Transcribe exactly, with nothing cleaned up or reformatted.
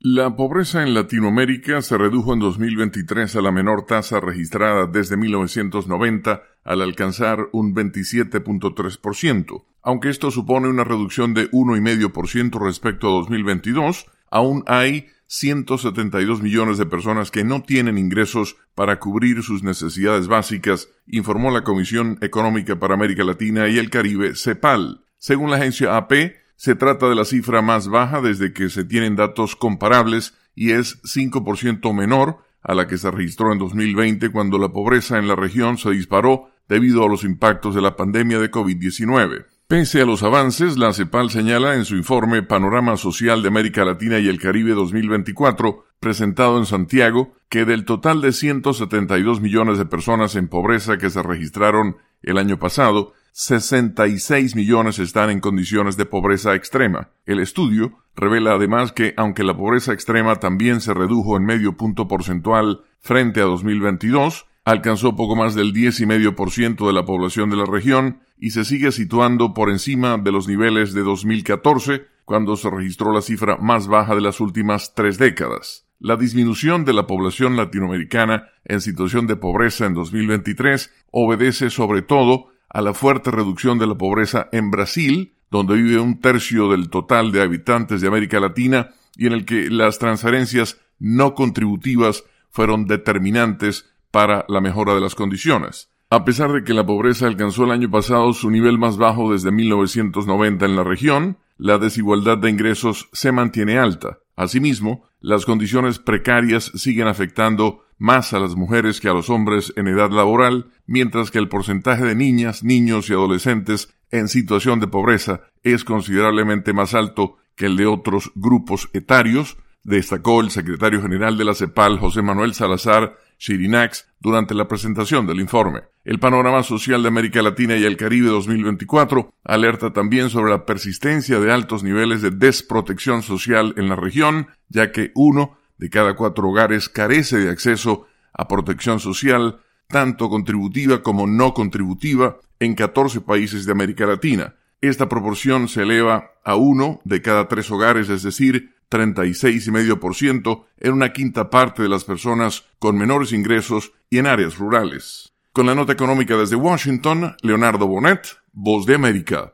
La pobreza en Latinoamérica se redujo en dos mil veintitrés a la menor tasa registrada desde mil novecientos noventa al alcanzar un veintisiete punto tres por ciento. Aunque esto supone una reducción de uno coma cinco por ciento respecto a dos mil veintidós, aún hay ciento setenta y dos millones de personas que no tienen ingresos para cubrir sus necesidades básicas, informó la Comisión Económica para América Latina y el Caribe, CEPAL. Según la agencia A P, se trata de la cifra más baja desde que se tienen datos comparables y es cinco por ciento menor a la que se registró en dos mil veinte, cuando la pobreza en la región se disparó debido a los impactos de la pandemia de COVID diecinueve. Pese a los avances, la CEPAL señala en su informe Panorama Social de América Latina y el Caribe dos mil veinticuatro, presentado en Santiago, que del total de ciento setenta y dos millones de personas en pobreza que se registraron el año pasado, sesenta y seis millones están en condiciones de pobreza extrema. El estudio revela además que, aunque la pobreza extrema también se redujo en medio punto porcentual frente a dos mil veintidós, alcanzó poco más del diez coma cinco por ciento de la población de la región y se sigue situando por encima de los niveles de dos mil catorce, cuando se registró la cifra más baja de las últimas tres décadas. La disminución de la población latinoamericana en situación de pobreza en dos mil veintitrés obedece sobre todo a la fuerte reducción de la pobreza en Brasil, donde vive un tercio del total de habitantes de América Latina y en el que las transferencias no contributivas fueron determinantes para la mejora de las condiciones. A pesar de que la pobreza alcanzó el año pasado su nivel más bajo desde mil novecientos noventa en la región, la desigualdad de ingresos se mantiene alta. Asimismo, las condiciones precarias siguen afectando más a las mujeres que a los hombres en edad laboral, mientras que el porcentaje de niñas, niños y adolescentes en situación de pobreza es considerablemente más alto que el de otros grupos etarios, destacó el secretario general de la CEPAL, José Manuel Salazar Chirinax, durante la presentación del informe. El Panorama Social de América Latina y el Caribe dos mil veinticuatro alerta también sobre la persistencia de altos niveles de desprotección social en la región, ya que uno de cada cuatro hogares carece de acceso a protección social, tanto contributiva como no contributiva, en catorce países de América Latina. Esta proporción se eleva a uno de cada tres hogares, es decir, treinta y seis coma cinco por ciento en una quinta parte de las personas con menores ingresos y en áreas rurales. Con la nota económica desde Washington, Leonardo Bonet, Voz de América.